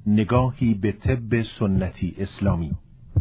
نگاهی به طب سنتی اسلامی.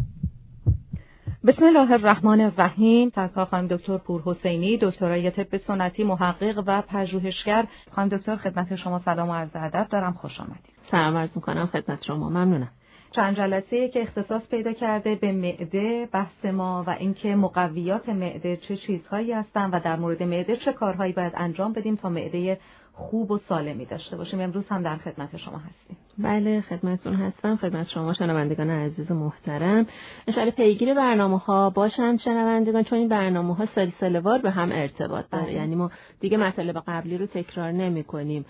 بسم الله الرحمن الرحیم. سرکار خانم دکتر پورحسینی، دکترای طب سنتی، محقق و پژوهشگر. خانم دکتر خدمت شما سلام و عرض ادب دارم، خوش آمدید. سلام عرض می‌کنم خدمت شما، ممنونم. چند جلسه‌ای که اختصاص پیدا کرده به معده بحث ما و اینکه مقویات معده چه چیزهایی هستند و در مورد معده چه کارهایی باید انجام بدیم تا معده خوب و سالمی داشته باشیم. امروز هم در خدمت شما هستیم. بله خدمتتون هستم، خدمت شما شنوندگان عزیز و محترم. انشالله پیگیر برنامه‌ها باشن شنوندگان، چون این برنامه‌ها سلسله‌وار به هم ارتباط داره. یعنی ما دیگه مطالب قبلی رو تکرار نمی‌کنیم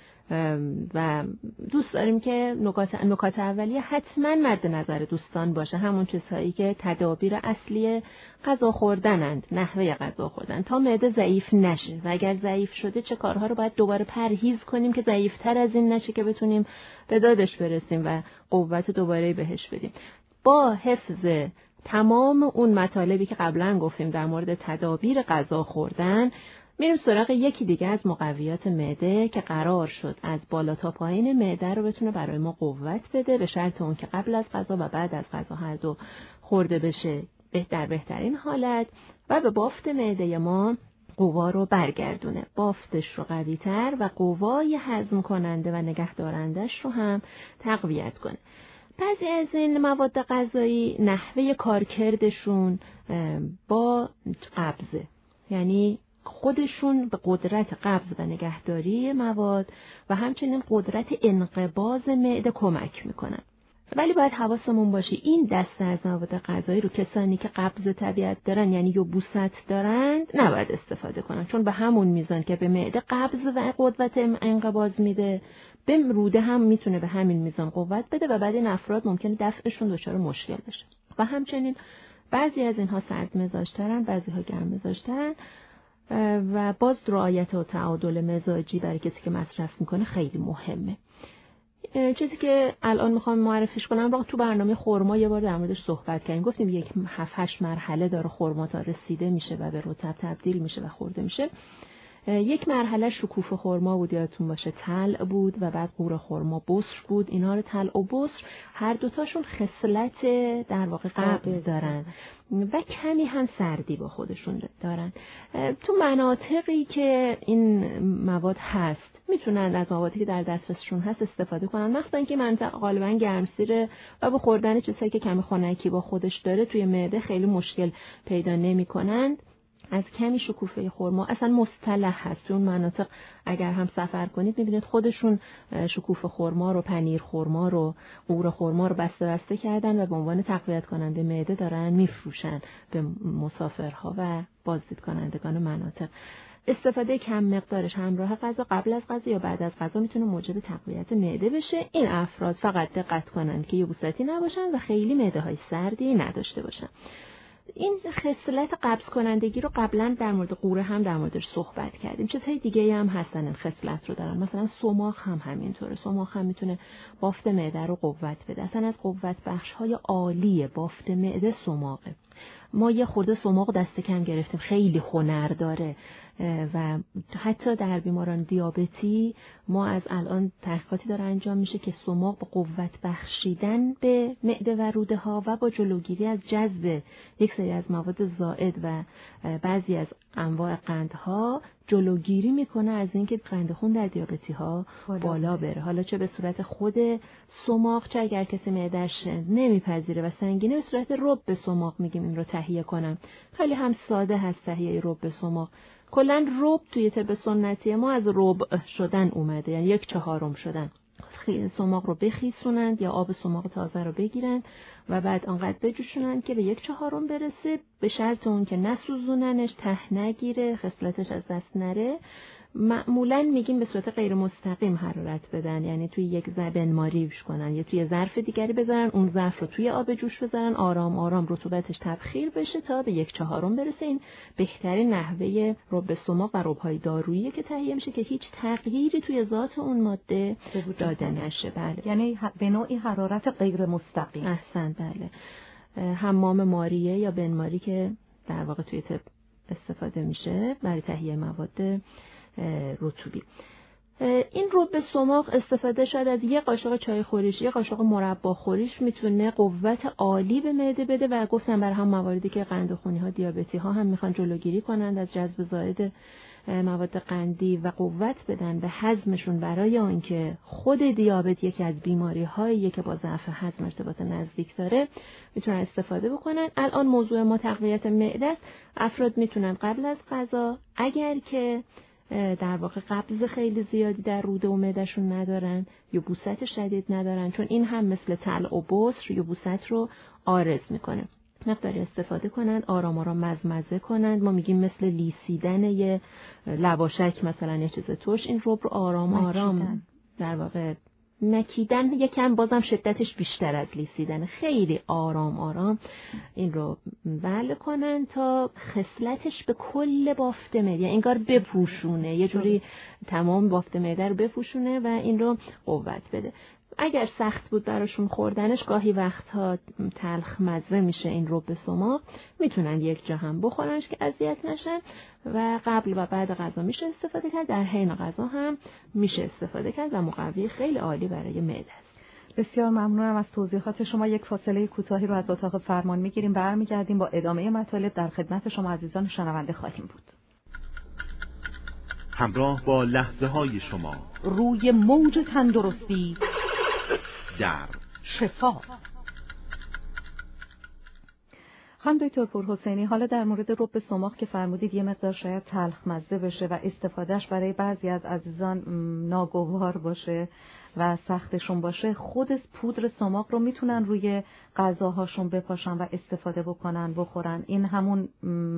و دوست داریم که نکات اولیه حتما مد نظر دوستان باشه، همون چیزهایی که تدابیر اصلی غذا خوردنند، نحوه غذا خوردن تا معده ضعیف نشه و اگر ضعیف شده چه کارها رو باید دوباره پرهیز کنیم که ضعیف‌تر از این نشه که بتونیم به دادش برسیم و قوت دوباره بهش بدیم. با حفظ تمام اون مطالبی که قبلا گفتیم در مورد تدابیر غذا خوردن، میریم سراغ یکی دیگه از مقویات معده که قرار شد از بالا تا پایین معده رو بتونه برای ما قوت بده، به شرط اون که قبل از غذا و بعد از غذا هر دو خورده بشه در بهترین حالت و به بافت معده ما قوا رو برگردونه، بافتش رو قوی‌تر و قوای هضم کننده و نگهدارندش رو هم تقویت کنه. بعضی از این مواد غذایی نحوه کارکردشون با قبضه، یعنی خودشون به قدرت قبض و نگهداری مواد و همچنین قدرت انقباض معده کمک میکنن. ولی باید حواسمون باشه این دسته از مواد غذایی رو کسانی که قبض طبیعت دارن، یعنی یبوست دارند، نباید استفاده کنن، چون به همون میزان که به معده قبض و قدرت انقباض میده، به روده هم میتونه به همین میزان قوت بده و بعد این افراد ممکنه دفعشون دچار مشکل بشه. و همچنین بعضی از اینها سرد مزاج‌ترن، بعضی ها گرم مزاج‌ترن و باز رعایت و تعادل مزاجی برای کسی که مصرف میکنه خیلی مهمه. چیزی که الان میخوام معرفیش کنم رو تو برنامه خرما یه بار در موردش صحبت کردیم، گفتیم 7-8 مرحله داره خرما تا رسیده میشه و به رطب تبدیل میشه و خورده میشه. یک مرحله شکوفه خرما بود، یادتون باشه طلع بود و بعد قور خرما بسر بود. اینا رو طلع و بسر هر دوتاشون خصلت در واقع قبض دارن و کمی هم سردی با خودشون دارن. تو مناطقی که این مواد هست میتونن از موادی که در دسترسشون هست استفاده کنن، مخصوصا اینکه منطقه غالبا گرمسیره و با خوردن چیزایی که کمی خنکی با خودش داره توی معده خیلی مشکل پیدا نمی‌کنن. از کمی شکوفه خرما اصلا مصطلح هست تو اون مناطق، اگر هم سفر کنید میبینید خودشون شکوفه خرما رو، پنیر خرما رو، قور خرما رو بسته کردن و به عنوان تقویت کننده معده دارن میفروشن به مسافرها و بازدید کنندگان مناطق. استفاده کم مقدارش همراه غذا، قبل از غذا یا بعد از غذا میتونه موجب تقویت معده بشه. این افراد فقط دقت کنن که یبوستی نباشن و خیلی معده های سردی نداشته باشن. این خصلت قبض کنندگی رو قبلا در مورد قوره هم در موردش صحبت کردیم. چیزهای دیگه هم هستن این خصلت رو دارن، مثلا سماق هم همینطوره. سماق هم میتونه بافت معده رو قوت بده. اصلا از قوت بخش‌های عالی بافت معده سماقه. ما یه خورده سماق دست کم گرفتیم، خیلی هنر داره و حتی در بیماران دیابتی ما از الان تحقیقاتی داره انجام میشه که سماق با قوت بخشیدن به معده و روده ها و با جلوگیری از جذب یک سری از مواد زائد و بعضی از انواع قندها جلوگیری میکنه از اینکه قند خون در دیابتی ها بالا بره. حالا چه به صورت خود سماق، چه اگر کسی معده‌اش نمیپذیره و سنگینه به صورت رب سماق میگیم این رو تهیه کنم. خیلی هم ساده هست تهیه رب سماق. کلا رب توی طب سنتی ما از ربع شدن اومده، یعنی 1/4 شدن. سماق رو بخیسونند یا آب سماق تازه رو بگیرن و بعد آنقدر بجوشونن که به 1/4 برسه، به شرط اون که نسوزوننش، ته نگیره، خصلتش از دست نره. معمولاً میگیم به صورت غیر مستقیم حرارت بدن، یعنی توی یک بنماریش کنن یا توی ظرف دیگری بذارن، اون ظرف رو توی آب جوش بذارن، آرام آرام رطوبتش تبخیر بشه تا به 1/4 برسه. این بهترین نحوه رب سماق و رب‌های دارویی که تهیه میشه که هیچ تغییری توی ذات اون ماده داده نشه. بله، یعنی به نوعی حرارت غیر مستقیم. احسن، بله. حمام ماریه یا بنماری که در واقع توی طب استفاده میشه برای تهیه مواد رطوبی. این رب سماق استفاده شاید از یه قاشق چای خوریش، یه قاشق مربا خوریش میتونه قوت عالی به معده بده و گفتم برای هم مواردی که قند خونی ها، دیابتی ها هم میخوان جلوگیری کنند از جذب زائد مواد قندی و قوت بدن به هضمشون، برای اینکه خود دیابت یکی از بیماری هایی که با ضعف هضم ارتباط نزدیک داره میتونن استفاده بکنن. الان موضوع ما تقویت معده است. افراد میتونن قبل از غذا، اگر که در واقع قبض خیلی زیادی در روده و معدهشون ندارن یا بوست شدید ندارن، چون این هم مثل طلع و بصر یا بوست رو عارض میکنه، مقداری استفاده کنند، آرام آرام مزمزه کنند. ما میگیم مثل لیسیدن یه لواشک مثلا یه چیز ترش، این رب رو آرام آرام در واقع مکیدن، یکم بازم شدتش بیشتر از لیسیدن، خیلی آرام آرام این رو بله کنن تا خصلتش به کل بافت معده، یعنی انگار بپوشونه، یه جوری تمام بافت معده رو بپوشونه و این رو قوت بده. اگر سخت بود براشون خوردنش، گاهی وقتها تلخ مزه میشه این رب سماق، میتونن یک جا هم بخورنش که اذیت نشن و قبل و بعد غذا میشه استفاده کرد، در حین غذا هم میشه استفاده کرد و مقوی خیلی عالی برای معده است. بسیار ممنونم از توضیحات شما. یک فاصله کوتاهی رو از اتاق فرمان میگیریم، برمیگردیم با ادامه مطالب در خدمت شما عزیزان شنونده خواهیم بود. همراه با لحظه های شما روی موج تندرستی در شفا. خانم دکتر پورحسینی، حالا در مورد رب سماق که فرمودید یه مقدار شاید تلخ مزه بشه و استفادهش برای بعضی از عزیزان ناگوار باشه و سختشون باشه، خود پودر سماق رو میتونن روی غذاهاشون بپاشن و استفاده بکنن بخورن، این همون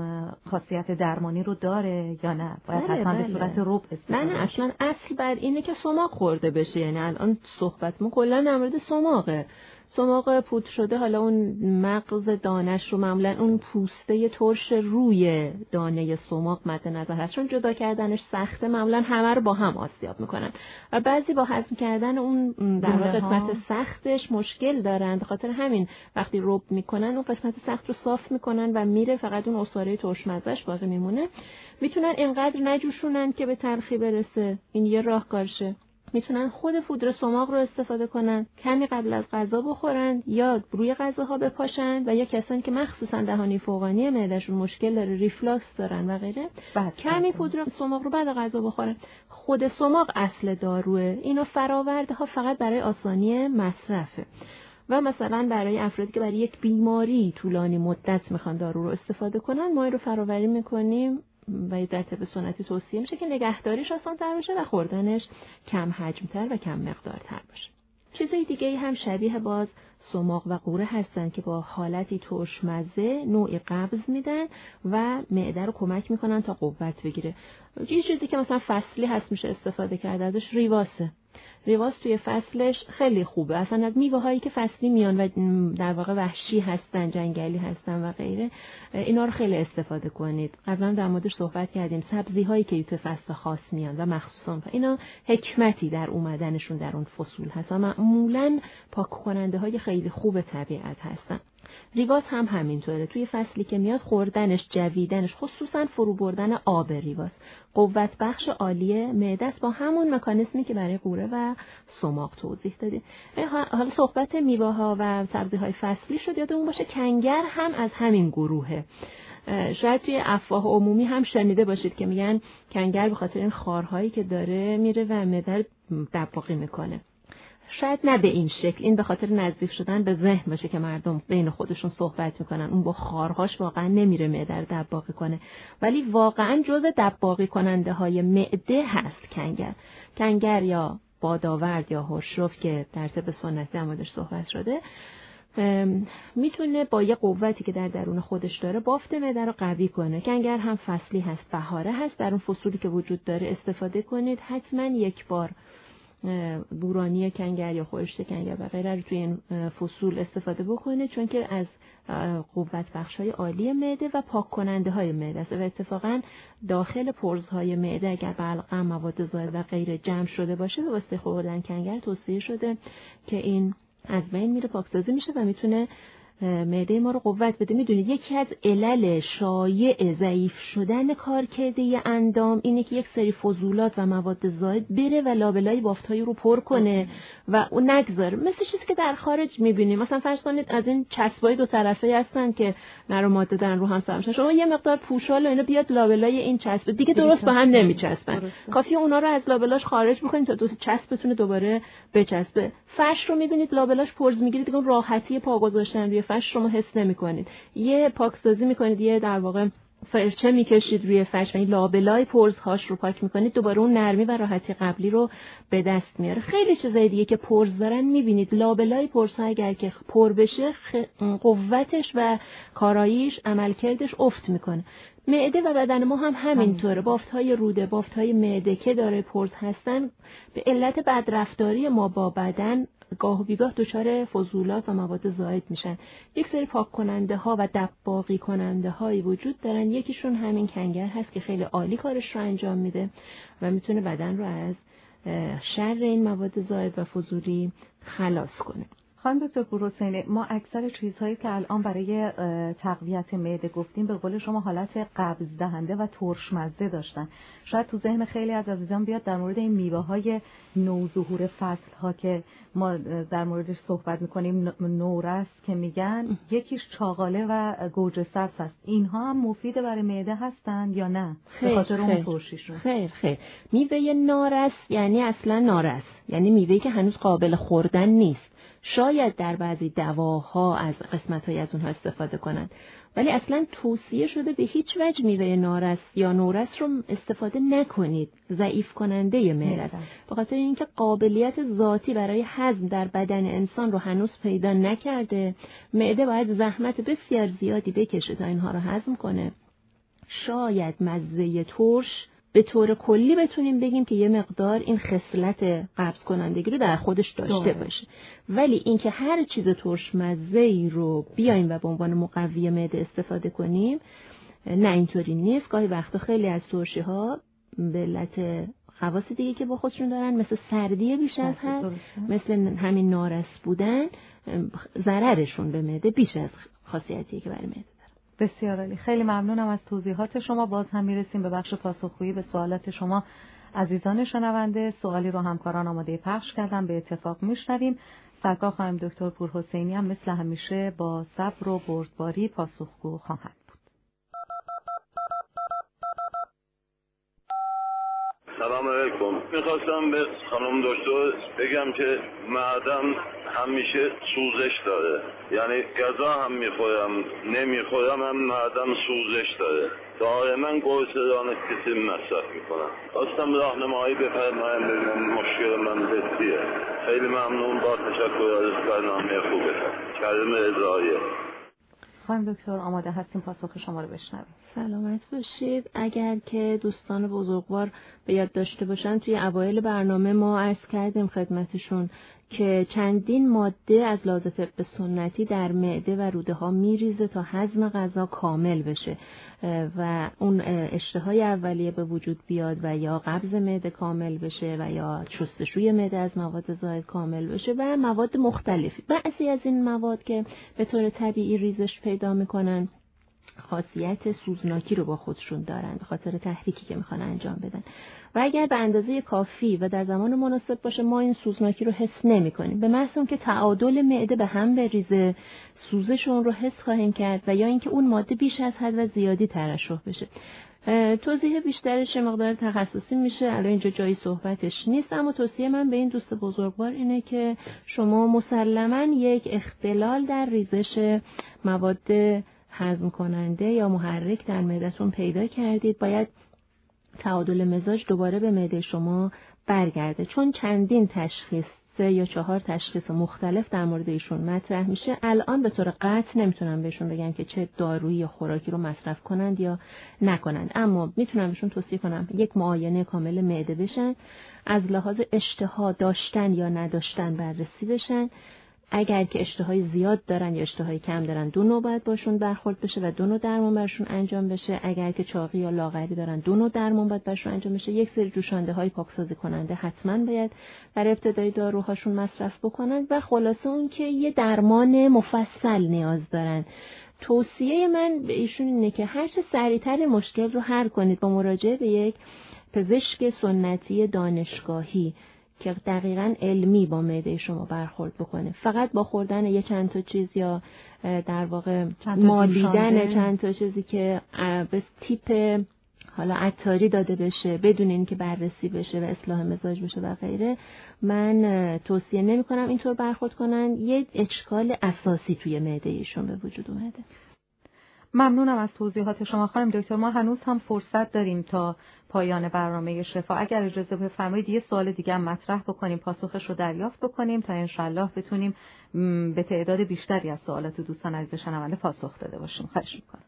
خاصیت درمانی رو داره یا نه؟ باید حتما به صورت رب استفاده؟ نه اصلا اصل بر اینه که سماق خورده بشه، یعنی الان صحبت ما کلا در مورد سماقه. سماق پودر شده، حالا اون مغز دانش رو معمولا اون پوسته ترش روی دانه سماق مد نظر هست، چون جدا کردنش سخته، معمولا همه رو با هم آسیاب میکنن و بعضی با هضم کردن اون در واقع قسمت سختش مشکل دارن، به خاطر همین وقتی رب میکنن اون قسمت سخت رو صاف میکنن و میره، فقط اون عصاره ترش مزهش باقی میمونه. میتونن اینقدر نجوشونن که به تلخی برسه، این یه راهکارشه. میتونن خود پودر سماق رو استفاده کنن، کمی قبل از غذا بخورن یا روی غذاها بپاشن، و یا کسانی که مخصوصا دهانی فوقانی معدهشون مشکل داره، ریفلاکس دارن و غیره، کمی پودر سماق رو بعد غذا بخورن. خود سماق اصل داروه، اینو فراورده ها فقط برای آسانی مصرفه و مثلا برای افرادی که برای یک بیماری طولانی مدت میخوان دارو رو استفاده کنن، ما این رو فراوری میکنیم و در طب سنتی توصیه میشه که نگهداریش آسان‌تر باشه و خوردنش کم حجم‌تر و کم مقدارتر باشه. چیزای دیگه هم شبیه باز سماق و قوره هستن که با حالتی ترشمزه نوعی قبض میدن و معده رو کمک میکنن تا قوت بگیره. یه چیزی که مثلا فصلی هست میشه استفاده کرد ازش، ریواسه. ریواس توی فصلش خیلی خوبه، اصلا از میوه هایی که فصلی میان و در واقع وحشی هستن، جنگلی هستن و غیره، اینا رو خیلی استفاده کنید. قبلا در موردش صحبت کردیم، سبزی هایی که توی فصل خاص میان و مخصوصا اینا حکمتی در اومدنشون در اون فصول هست و معمولا پاک کننده های خیلی خوب طبیعت هستن. ریواس هم همینطوره، توی فصلی که میاد خوردنش، جویدنش، خصوصا فرو بردن آب ریواس قوت بخش عالی معده است، با همون مکانیزمی که برای قوره و سماق توضیح دادیم. حالا صحبت میوه ها و سبزی های فصلی شد، یادمون باشه کنگر هم از همین گروهه. شاید توی افواه عمومی هم شنیده باشید که میگن کنگر به خاطر این خارهایی که داره میره و معده دباغی میکنه. شاید نه به این شکل، این به خاطر نزدیک شدن به ذهن باشه که مردم بین خودشون صحبت میکنن، اون با خارهاش واقعا نمیره معده رو دباغی کنه، ولی واقعا جزء دباغی کننده های معده هست کنگر یا بادآورد یا هرشرف که در طب سنتی در موردش صحبت شده، میتونه با یه قوتی که در درون خودش داره بافت معده رو قوی کنه. کنگر هم فصلی هست، بهاره هست، در اون فصولی که وجود داره استفاده کنید. حتما یک بار بورانی کنگر یا خورشت کنگر و غیره رو توی این فصول استفاده بکنه، چون که از قوت بخش‌های عالی معده و پاک کننده های معده است و اتفاقا داخل پرزهای معده اگر بلغم، مواد زائد و غیره جمع شده باشه، به واسطه خوردن کنگر توصیه شده که این از بین میره، پاکسازی میشه و میتونه معده ما رو قوت بده. میدونید یکی از علل شایع ضعیف شدن کارکرده اندام اینه که یک سری فضولات و مواد زائد بره و لابلای بافت‌های رو پر کنه و اون نگذاره. مثل چیزی که در خارج می‌بینیم، مثلا فرض کنید از این چسبای دو طرفه هستن که نرو ماده دارن رو هم سر میشن، شما یه مقدار پوشال و اینا بیاد لابلای این چسب دیگه درست به هم نمیچسبن، کافیه اونا رو از لابلاش خارج بکنید تا دوست چسب بتونه دوباره بچسبه. فرش رو می‌بینید لابلاش پرز می‌گیره، دیگه راحتی پا گذاشتن روی فرش شما حس نمی‌کنید. یه پاکسازی می‌کنید، یه در واقع فرچه می‌کشید روی فرش و این لابلای پرزهاش رو پاک می‌کنید، دوباره اون نرمی و راحتی قبلی رو به دست میاره. خیلی چیزای دیگه که پرز دارن می‌بینید لابلای پرزها اگر که پر بشه قوتش و کاراییش عملکردش افت می‌کنه. معده و بدن ما هم همینطوره. بافت‌های روده، بافت‌های معده که داره پرز هستن به علت بدرفتاری ما با بدن گاه و بیگاه دچار فضولات و مواد زائد میشن. یک سری پاک کننده ها و دباغی کننده هایی وجود دارن. یکیشون همین کنگر هست که خیلی عالی کارش رو انجام میده و میتونه بدن رو از شر این مواد زائد و فضولی خلاص کنه. خانم دکتر پورحسینی، ما اکثر چیزهایی که الان برای تقویت معده گفتیم به قول شما حالت قبض دهنده و ترشمزه داشتن. شاید تو ذهن خیلی از عزیزان بیاد در مورد این میوه‌های نوظهور فصل‌ها که ما در موردش صحبت می‌کنیم، نورس که میگن، یکیش چاقاله و گوجه سبز هست. اینها هم مفید برای معده هستن یا نه؟ به خاطر اون ترشیشون. خیر. میوه نارس یعنی اصلا نارس، یعنی میوه‌ای که هنوز قابل خوردن نیست. شاید در بعضی دواها از قسمت‌های از اونها استفاده کنند، ولی اصلا توصیه شده به هیچ وجه میوه نارس یا نورس رو استفاده نکنید. ضعیف کننده معده است. به خاطر اینکه قابلیت ذاتی برای هضم در بدن انسان رو هنوز پیدا نکرده. معده باید زحمت بسیار زیادی بکشه تا اینها رو هضم کنه. شاید مزه ترش به طور کلی بتونیم بگیم که یه مقدار این خصلت قبض کنندگی رو در خودش داشته باشه، ولی اینکه هر چیز ترش مزه‌ای رو بیایم و به عنوان مقوی معده استفاده کنیم، نه اینطوری نیست. گاهی وقتا خیلی از ترشی‌ها به علت خواص دیگه که با خودشون دارن، مثل سردی بیش از حد، مثل همین نارس بودن، ضررشون به معده بیش از خاصیتی که برای معده. بسیار عالی. خیلی ممنونم از توضیحات شما. باز هم میرسیم به بخش پاسخگویی به سوالات شما عزیزان شنونده. سوالی رو همکاران آماده پخش کردن، به اتفاق میشنویم. سرکار خانم دکتر پورحسینی هم مثل همیشه با صبر و بردباری پاسخگو خواهند بود. سلام علیکم. میخواستم به خانم دکتر بگم که معدم همیشه سوزش داره، یعنی غذا هم میخورم نمیخورم هم معدم سوزش داره، دائما قرصدان کسی مصرف میکنم. خواستم راهنمایی بفرمایید ببینم مشکل من چیه. خیلی ممنون، با تشکر از برنامه خوبتون. کریم رضایی. خانم دکتر آماده هستیم پاسخ شما رو بشنویم. سلامت باشید. اگر که دوستان بزرگوار به یاد داشته باشن، توی اوایل برنامه ما عرض کردیم خدمتشون که چندین ماده از لحاظ طب سنتی در معده و روده ها میریزه تا هضم غذا کامل بشه و اون اشتهای اولیه به وجود بیاد و یا قبض معده کامل بشه و یا شستشوی معده از مواد زائد کامل بشه و مواد مختلفی. بعضی از این مواد که به طور طبیعی ریزش پیدا میکنن خاصیت سوزناکی رو با خودشون دارن به خاطر تحریکی که میخوان انجام بدن و اگر به اندازه کافی و در زمان مناسب باشه ما این سوزناکی رو حس نمی کنیم. به محض اینکه تعادل معده به هم بریزه سوزش اون رو حس خواهیم کرد و یا اینکه اون ماده بیش از حد و زیادی ترشح بشه. توضیح بیشترش مقدار تخصصی میشه، الان اینجا جایی صحبتش نیست، اما توصیه من به این دوست بزرگوار اینه که شما مسلماً یک اختلال در ریزش مواد هضم کننده یا محرک در معده‌تون پیدا کردید. باید تعادل مزاج دوباره به معده شما برگرده، چون چندین تشخیص 3 یا 4 تشخیص مختلف در مورد ایشون مطرح میشه. الان به طور قطع نمیتونم بهشون بگم که چه دارویی یا خوراکی رو مصرف کنند یا نکنند، اما میتونم بهشون توصیه کنم یک معاینه کامل معده بشن، از لحاظ اشتها داشتن یا نداشتن بررسی بشن، اگر که اشتهای زیاد دارن یا اشتهای کم دارن 2 نوع باید باشون برخورد بشه و 2 نوع درمان برشون انجام بشه. اگر که چاقی یا لاغری دارن 2 نوع درمان باید برشون انجام بشه. یک سری جوشانده های پاکسازی کننده حتما باید در ابتدای داروهاشون مصرف بکنن و خلاصه اون که یه درمان مفصل نیاز دارن. توصیه من به ایشون اینه که هر چه سریعتر مشکل رو حل کنید با مراجعه به یک پزشک سنتی دانشگاهی که دقیقاً علمی با معده شما برخورد بکنه. فقط با خوردن یه چند تا چیز یا در واقع مالیدن چند تا چیزی که به تیپ حالا عطاری داده بشه بدون اینکه بررسی بشه و اصلاح مزاج بشه و غیره، من توصیه نمی کنم اینطور برخورد کنن. یه اشکال اساسی توی معده ایشون به وجود اومده. ممنونم از توضیحات شما خانم دکتر. ما هنوز هم فرصت داریم تا پایان برنامه شفا. اگر اجازه بفرمایید یه سوال دیگه هم مطرح بکنیم، پاسخش رو دریافت بکنیم تا انشالله بتونیم به تعداد بیشتری از سوالات دوستان عزیز شنونده پاسخ داده باشیم. خواهش میکنم.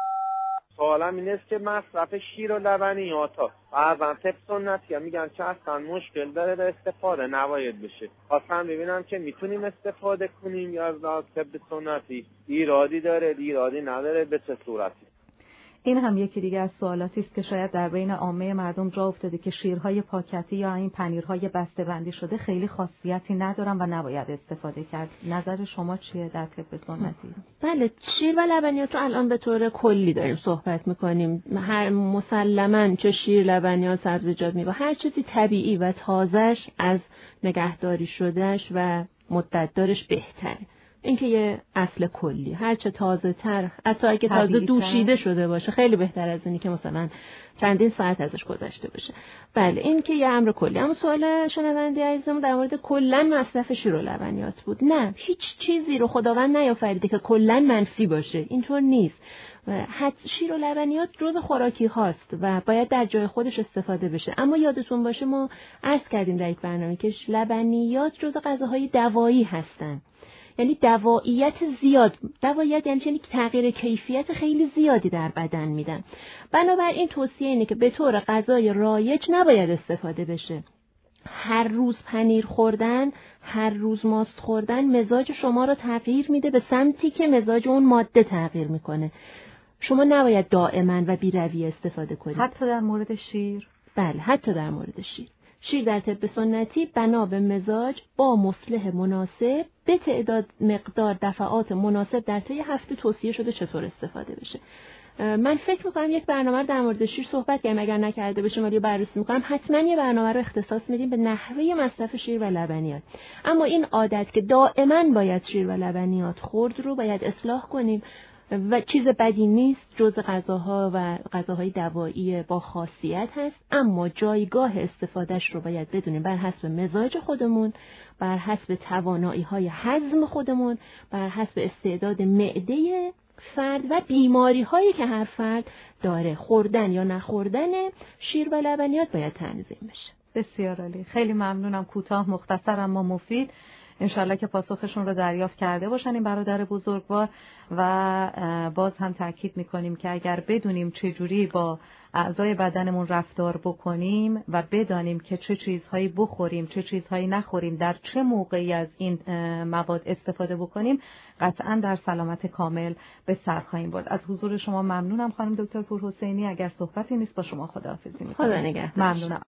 سوالم این است که مصرف شیر و لبنیات بعضا طب سنتی میگن که اصلا مشکل داره به استفاده نباید بشه. خواستم ببینم که میتونیم استفاده کنیم یا از طب سنتی ایرادی داره ایرادی نداره، به چه صورتی؟ این هم یکی دیگه از سوالاتی است که شاید در بین عامه مردم جا افتاده که شیرهای پاکتی یا این پنیرهای بسته‌بندی شده خیلی خاصیتی ندارن و نباید استفاده کرد. نظر شما چیه در طب سنتی؟ بله، شیر و لبنیات رو الان به طور کلی داریم صحبت می‌کنیم. هر مسلماً چه شیر، لبنیات، سبزیجات، میوه، هر چیزی طبیعی و تازه‌اش از نگهداری شدهش و مدت‌دارش بهتره. این که یه اصل کلی، هر چه تازه تر، حتی اگه تازه دوشیده شده باشه خیلی بهتر از اینی که مثلا چندین ساعت ازش گذشته باشه. بله، این که یه امر کلی. اما سوال شنونده عزیزم در مورد کلا مصرف شیر و لبنیات بود. نه، هیچ چیزی رو خداوند نیافریده که کلا منفی باشه، اینطور نیست. شیر و لبنیات جزء خوراکی هاست و باید در جای خودش استفاده بشه. اما یادتون باشه ما عرض کردیم در یک برنامه که لبنیات جزء غذاهای دوایی هستن. یعنی دواییت زیاد، دواییت یعنی تغییر کیفیت خیلی زیادی در بدن میدن. بنابراین توصیه اینه که به طور غذای رایج نباید استفاده بشه. هر روز پنیر خوردن، هر روز ماست خوردن مزاج شما رو تغییر میده به سمتی که مزاج اون ماده تغییر میکنه. شما نباید دائما و بی‌رویه استفاده کنید. حتی در مورد شیر؟ بله، حتی در مورد شیر. شیر در طب سنتی بنا به مزاج با مصلح مناسب به تعداد مقدار دفعات مناسب در طی هفته توصیه شده چطور استفاده بشه. من فکر میکنم یک برنامه رو در مورد شیر صحبت کنیم، اگر نکرده باشیم ولی بررسی میکنم حتما یه برنامه رو اختصاص میدیم به نحوه مصرف شیر و لبنیات. اما این عادت که دائما باید شیر و لبنیات خورد رو باید اصلاح کنیم و چیز بدی نیست، جزء غذاها و غذاهای دوایی با خاصیت هست، اما جایگاه استفادهش رو باید بدونیم بر حسب مزاج خودمون، بر حسب توانایی‌های هضم خودمون، بر حسب استعداد معده فرد و بیماری‌هایی که هر فرد داره. خوردن یا نخوردن شیر و لبنیات باید تنظیم بشه. بسیار عالی، خیلی ممنونم. کوتاه مختصر اما مفید. انشالله که پاسخشون رو دریافت کرده باشن این برادر بزرگوار. و باز هم تاکید میکنیم که اگر بدونیم چجوری با اعضای بدنمون رفتار بکنیم و بدانیم که چه چیزهایی بخوریم چه چیزهایی نخوریم، در چه موقعی از این مواد استفاده بکنیم، قطعا در سلامت کامل به سر خواهیم برد. از حضور شما ممنونم خانم دکتر پورحسینی. اگر صحبتی نیست با شما خداحافظی میکنم. خدا نگهدار. ممنونم.